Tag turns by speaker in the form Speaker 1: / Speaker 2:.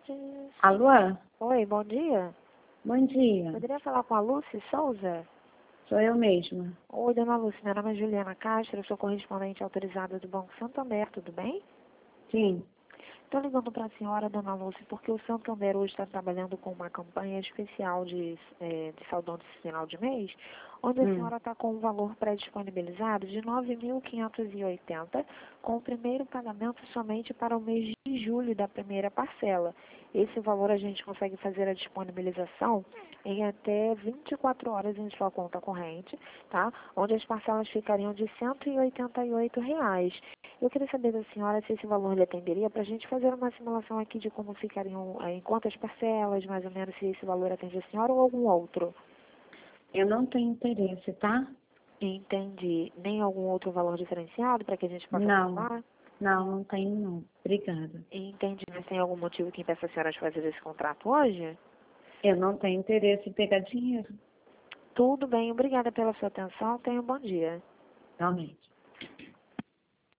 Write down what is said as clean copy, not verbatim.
Speaker 1: tardes.
Speaker 2: Alô?
Speaker 1: Oi, bom dia.
Speaker 2: Bom dia.
Speaker 1: Poderia falar com a Lúcia Souza?
Speaker 2: Sou eu mesma.
Speaker 1: Oi, dona Lúcia, meu nome é Juliana Castro, eu sou correspondente autorizada do Banco Santander, tudo bem?
Speaker 2: Sim.
Speaker 1: Estou ligando para a senhora, dona Lúcia, porque o Santander hoje está trabalhando com uma campanha especial de saldão de final de mês, onde a senhora está com um valor pré-disponibilizado de R$ 9.580, com o primeiro pagamento somente para o mês de julho da primeira parcela. Esse valor a gente consegue fazer a disponibilização em até 24 horas em sua conta corrente, tá? Onde as parcelas ficariam de R$ 188. Eu queria saber da senhora se esse valor lhe atenderia para a gente fazer uma simulação aqui de como ficariam, em quantas parcelas, mais ou menos, se esse valor atende a senhora ou algum outro.
Speaker 2: Eu não tenho interesse, tá?
Speaker 1: Entendi. Nem algum outro valor diferenciado para que a gente possa
Speaker 2: Não.
Speaker 1: calcular?
Speaker 2: Não tenho não. Obrigada.
Speaker 1: Entendi. Mas tem algum motivo que impeça a senhora de fazer esse contrato hoje?
Speaker 2: Eu não tenho interesse em pegar dinheiro.
Speaker 1: Tudo bem. Obrigada pela sua atenção. Tenha um bom dia.
Speaker 2: Realmente.